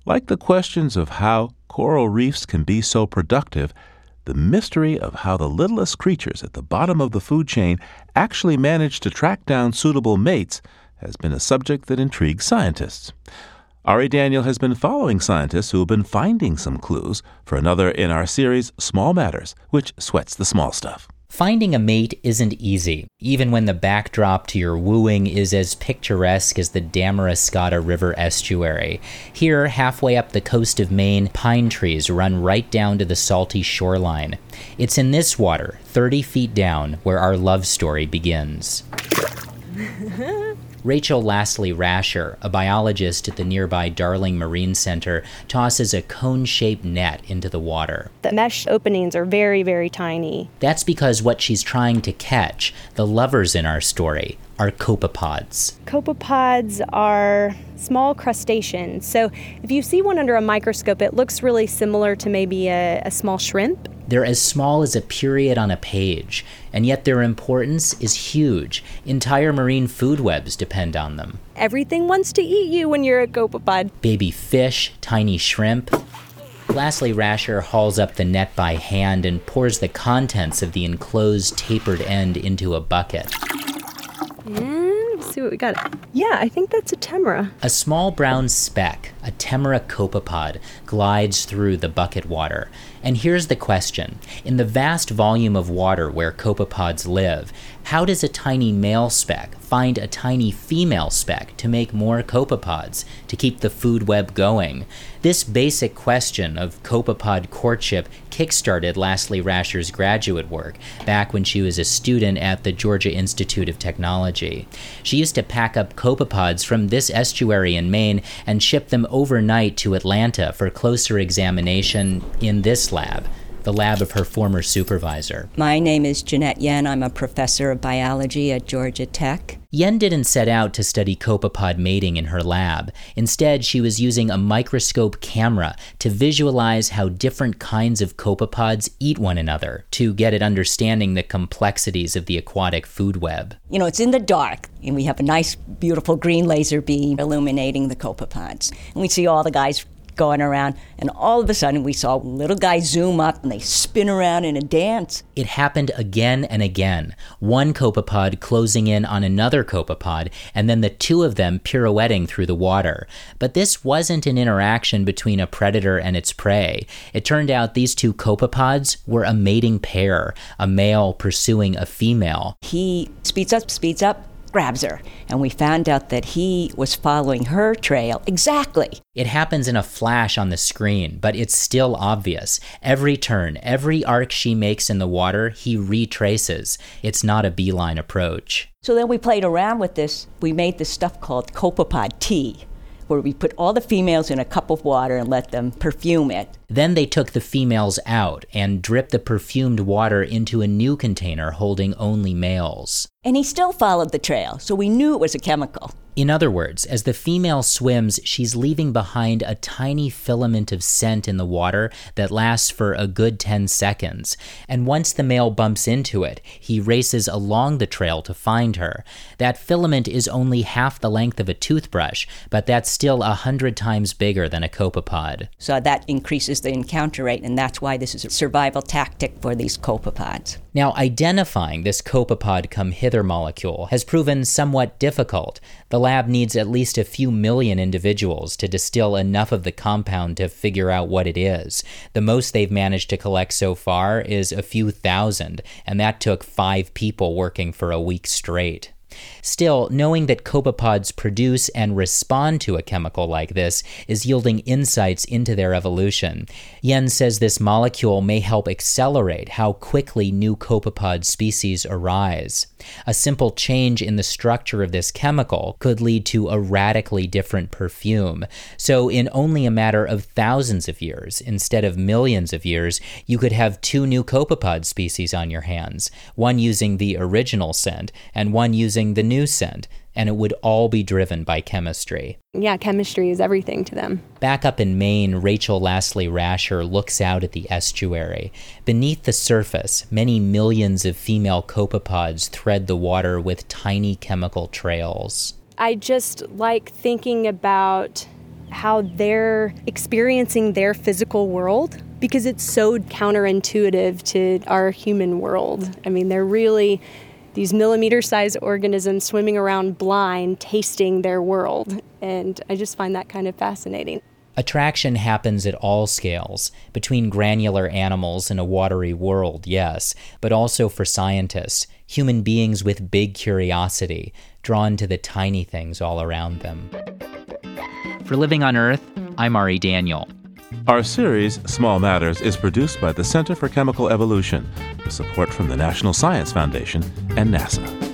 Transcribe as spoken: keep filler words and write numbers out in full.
Like the questions of how coral reefs can be so productive, the mystery of how the littlest creatures at the bottom of the food chain actually manage to track down suitable mates has been a subject that intrigues scientists. Ari Daniel has been following scientists who have been finding some clues for another in our series, Small Matters, which sweats the small stuff. Finding a mate isn't easy, even when the backdrop to your wooing is as picturesque as the Damariscotta River estuary. Here, halfway up the coast of Maine, pine trees run right down to the salty shoreline. It's in this water, thirty feet down, where our love story begins. Rachel Lastly Rasher, a biologist at the nearby Darling Marine Center, tosses a cone-shaped net into the water. The mesh openings are very, very tiny. That's because what she's trying to catch, the lovers in our story, are copepods. Copepods are small crustaceans. So if you see one under a microscope, it looks really similar to maybe a, a small shrimp. They're as small as a period on a page, and yet their importance is huge. Entire marine food webs depend on them. Everything wants to eat you when you're a copepod. Baby fish, tiny shrimp. Lastly, Rasher hauls up the net by hand and pours the contents of the enclosed tapered end into a bucket. And let's see what we got. Yeah, I think that's a Temera. A small brown speck, a Temera copepod, glides through the bucket water. And here's the question. In the vast volume of water where copepods live, how does a tiny male speck find a tiny female speck to make more copepods, to keep the food web going? This basic question of copepod courtship kickstarted Lastly Rasher's graduate work back when she was a student at the Georgia Institute of Technology. She used to pack up copepods from this estuary in Maine and ship them overnight to Atlanta for closer examination in this lab, the lab of her former supervisor. My name is Jeanette Yen. I'm a professor of biology at Georgia Tech. Yen didn't set out to study copepod mating in her lab. Instead, she was using a microscope camera to visualize how different kinds of copepods eat one another, to get at understanding the complexities of the aquatic food web. You know, it's in the dark, and we have a nice, beautiful green laser beam illuminating the copepods. And we see all the guys going around, and all of a sudden we saw little guys zoom up and they spin around in a dance. It happened again and again, one copepod closing in on another copepod, and then the two of them pirouetting through the water. But this wasn't an interaction between a predator and its prey. It turned out these two copepods were a mating pair, a male pursuing a female. He speeds up, speeds up, grabs her, and we found out that he was following her trail exactly. It happens in a flash on the screen, but it's still obvious. Every turn, every arc she makes in the water, he retraces. It's not a beeline approach. So then we played around with this. We made this stuff called copepod tea, where we put all the females in a cup of water and let them perfume it. Then they took the females out and dripped the perfumed water into a new container holding only males. And he still followed the trail, so we knew it was a chemical. In other words, as the female swims, she's leaving behind a tiny filament of scent in the water that lasts for a good ten seconds. And once the male bumps into it, he races along the trail to find her. That filament is only half the length of a toothbrush, but that's still a hundred times bigger than a copepod. So that increases the encounter rate, and that's why this is a survival tactic for these copepods. Now, identifying this copepod come hither molecule has proven somewhat difficult. The lab needs at least a few million individuals to distill enough of the compound to figure out what it is. The most they've managed to collect so far is a few thousand, and that took five people working for a week straight. Still, knowing that copepods produce and respond to a chemical like this is yielding insights into their evolution. Yen says this molecule may help accelerate how quickly new copepod species arise. A simple change in the structure of this chemical could lead to a radically different perfume. So in only a matter of thousands of years, instead of millions of years, you could have two new copepod species on your hands, one using the original scent and one using the new scent, and it would all be driven by chemistry. Yeah, chemistry is everything to them. Back up in Maine, Rachel Lastly Rasher looks out at the estuary. Beneath the surface, many millions of female copepods thread the water with tiny chemical trails. I just like thinking about how they're experiencing their physical world, because it's so counterintuitive to our human world. I mean, they're really these millimeter-sized organisms swimming around blind, tasting their world. And I just find that kind of fascinating. Attraction happens at all scales, between granular animals in a watery world, yes, but also for scientists, human beings with big curiosity, drawn to the tiny things all around them. For Living on Earth, I'm Ari Daniel. Our series, Small Matters, is produced by the Center for Chemical Evolution, with support from the National Science Foundation and NASA.